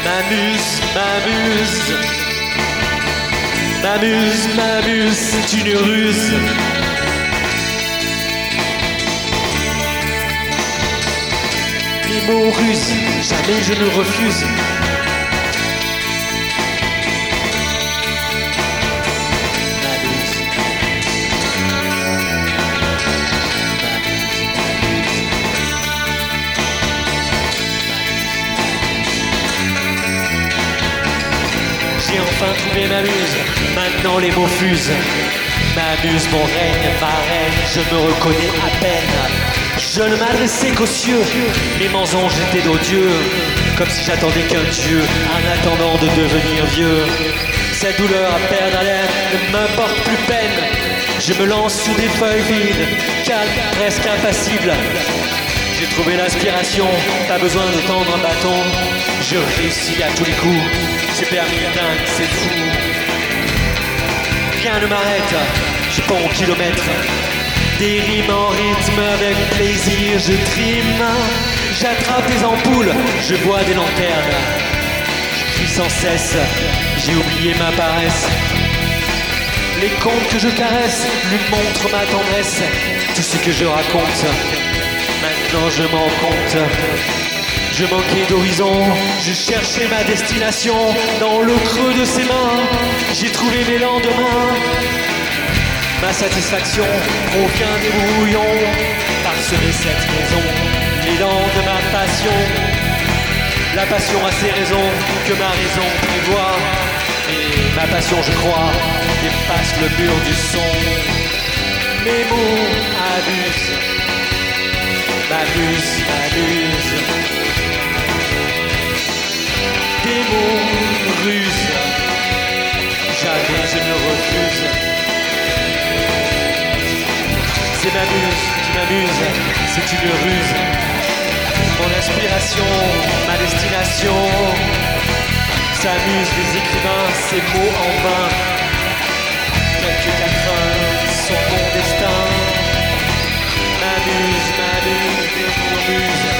M'amuse, m'amuse. M'amuse, m'amuse, c'est une ruse. Les mots rusent, jamais je ne refuse. J'ai enfin trouvé ma muse, maintenant les mots fusent. M'amuse mon règne, ma reine, je me reconnais à peine. Je ne m'adressais qu'aux cieux, mes mensonges étaient d'odieux, comme si j'attendais qu'un dieu, en attendant de devenir vieux. Cette douleur à perdre haleine ne m'importe plus peine. Je me lance sous des feuilles vides, calme, presque impassible. J'ai trouvé l'inspiration, pas besoin de tendre un bâton. Je réussis à tous les coups, c'est permis, dingue, c'est fou. Rien ne m'arrête, je pends au kilomètre. Des rimes en rythme avec plaisir, je trime. J'attrape des ampoules, je bois des lanternes. Je crie sans cesse, j'ai oublié ma paresse. Les contes que je caresse lui montrent ma tendresse. Tout ce que je raconte, maintenant je m'en compte. Je manquais d'horizon, je cherchais ma destination. Dans le creux de ses mains, j'ai trouvé mes lendemains. Ma satisfaction provient des brouillons, parsemer cette maison, l'élan de ma passion. La passion a ses raisons que ma raison prévoit. Et ma passion, je crois, dépasse le mur du son. Mes mots abusent, m'amusent, m'amusent. Des mots rusent, jamais je ne refuse. C'est ma muse qui m'amuse, c'est une ruse. Mon inspiration, ma destination. S'amusent les écrivains, ces mots en vain. Quelques quatrains sont mon destin. M'amuse, m'amuse, des mots rusent.